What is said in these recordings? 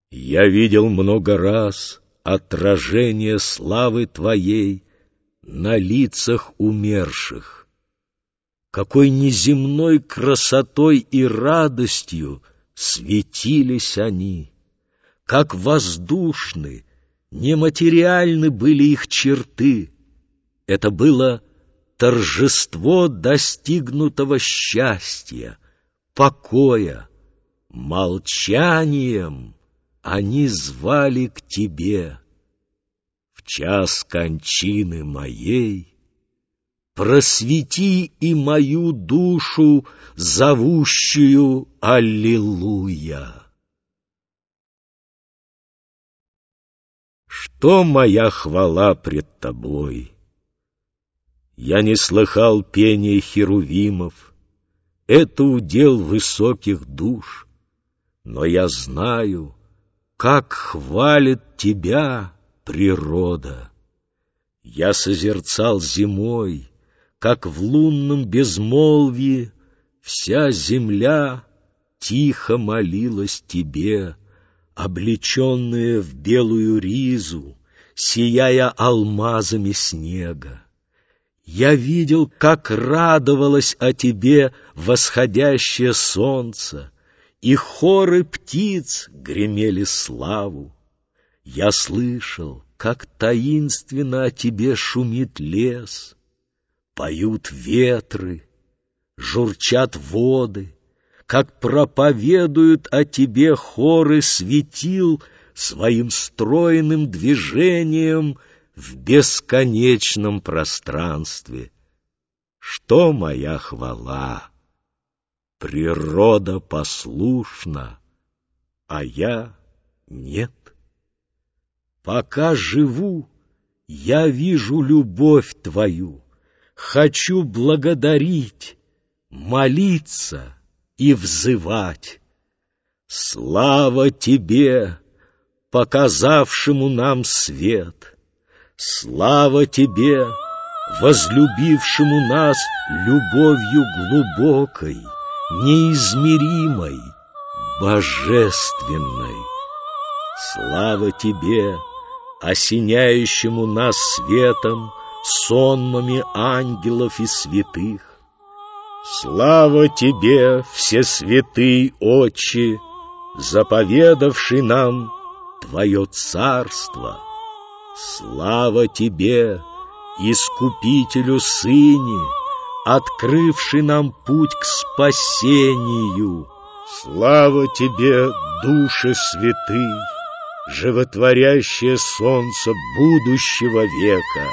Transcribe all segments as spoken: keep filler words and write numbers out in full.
Я видел много раз отражение славы Твоей на лицах умерших. Какой неземной красотой и радостью светились они! Как воздушны, нематериальны были их черты! Это было торжество достигнутого счастья, покоя. Молчанием они звали к Тебе. В час кончины моей просвети и мою душу, зовущую Аллилуйя. Что моя хвала пред Тобой? Я не слыхал пения херувимов, это удел высоких душ, но я знаю, как хвалит Тебя природа. Я созерцал зимой, как в лунном безмолвии вся земля тихо молилась Тебе, облеченная в белую ризу, сияя алмазами снега. Я видел, как радовалось о Тебе восходящее солнце, и хоры птиц гремели славу. Я слышал, как таинственно о Тебе шумит лес, поют ветры, журчат воды, как проповедуют о Тебе хоры светил своим стройным движением в бесконечном пространстве. Что моя хвала? Природа послушна, а я нет. Пока живу, я вижу любовь Твою, хочу благодарить, молиться и взывать. Слава Тебе, показавшему нам свет! Слава Тебе, возлюбившему нас любовью глубокой, неизмеримой, божественной! Слава Тебе, осеняющему нас светом, сонмами ангелов и святых! Слава Тебе, всесвятый Отче, заповедавший нам Твое царство! Слава Тебе, Искупителю Сыне, открывший нам путь к спасению! Слава Тебе, Душе Святый, животворящее солнце будущего века!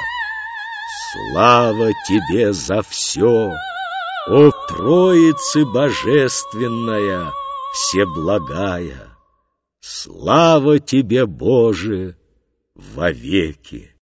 Слава Тебе за все, о Троице Божественная, Всеблагая! Слава Тебе, Боже, вовеки!